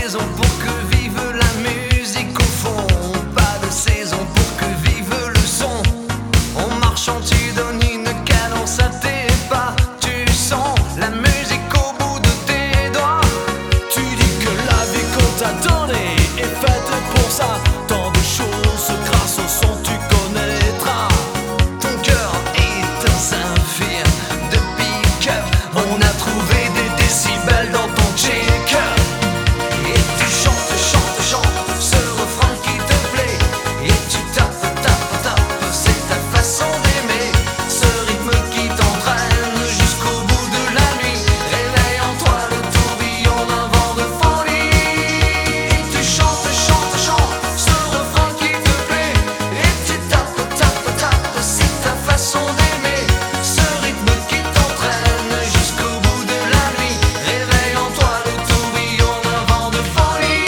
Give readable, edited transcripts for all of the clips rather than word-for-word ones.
saison pour que vive la musique au fond. Pas de saison pour que vive le son. En marchant tu donnes une cadence à tes pas. Tu sens la musique au bout de tes doigts. Tu dis que la vie qu'on t'a donnée est faite pour ça. Tant de choses grâce au son tu connaîtras. Ton cœur est un saphir de pick-up. On a trouvé des décibels dans ton check-up. Et tu chantes, chantes, chantes ce refrain qui te plaît. Et tu tapes, tapes, tapes, c'est ta façon d'aimer. Ce rythme qui t'entraîne jusqu'au bout de la nuit. Réveille en toi le tourbillon d'un vent de folie. Et tu chantes, chantes, chantes ce refrain qui te plaît. Et tu tapes, tapes, tapes, c'est ta façon d'aimer. Ce rythme qui t'entraîne jusqu'au bout de la nuit. Réveille en toi le tourbillon d'un vent de folie.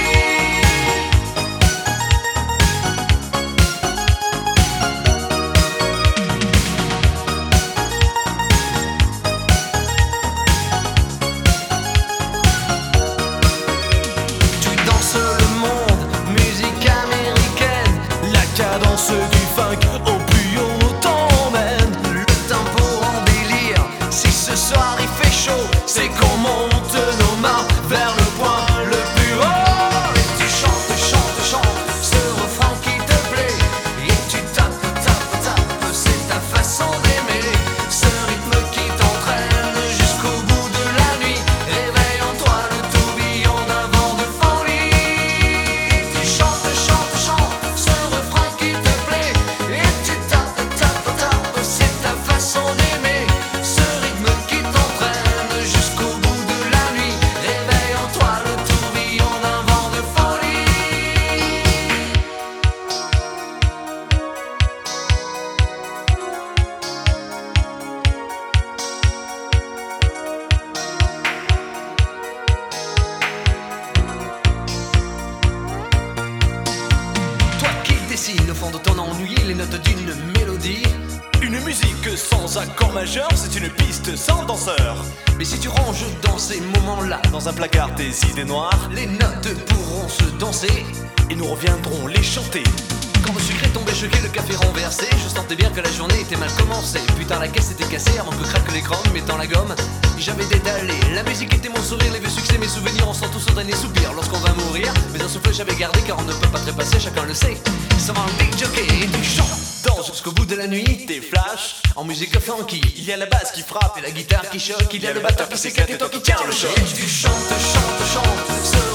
Tu danses le monde, musique américaine. La cadence du funk au plus haut t'emmène. Le tempo en délire. Si ce soir il fait chaud, c'est qu'on monte nos mains vers le point le plus haut. Et tu chantes, chantes, chantes ce refrain qui te plaît. Et tu tapes, tapes, tapes, c'est ta façon d'aimer. Ce rythme qui t'entraîne jusqu'au bout de la nuit. Réveille en toi le tourbillon d'un vent de folie. Et tu chantes, chantes, chantes ce refrain qui te plaît. Et tu tapes, tapes, tapes, c'est ta façon d'aimer. Ce rythme qui t'entraîne jusqu'au bout de la nuit. Réveille en toi le tourbillon d'un vent de folie. Toi qui dessines au fond de ton ennui les notes d'une mélodie. Une musique sans accord majeur, c'est une piste sans danseur. Mais si tu ranges dans ces moments-là Dans un placard tes idées noires, les notes pourront se danser. et nous reviendrons les chanter. Quand le sucre est tombé choqué, le café renversé, je sentais bien que la journée était mal commencée. Putain, la caisse était cassée avant que craque l'écran, mettant la gomme. J'avais détalé, la musique était mon sourire, les vieux succès, mes souvenirs, on sent tous au dernier soupir. Lorsqu'on va mourir, mais un souffle j'avais gardé, car on ne peut pas trépasser, chacun le sait. Ça va un big jockey et tu chantes. Danse jusqu'au bout de la nuit, Des flashs, en musique funky. il y a la basse qui frappe, Et la guitare qui choque, il y a le batteur qui s'éclate et toi qui tiens le choc. Et tu chantes, chantes, chantes ce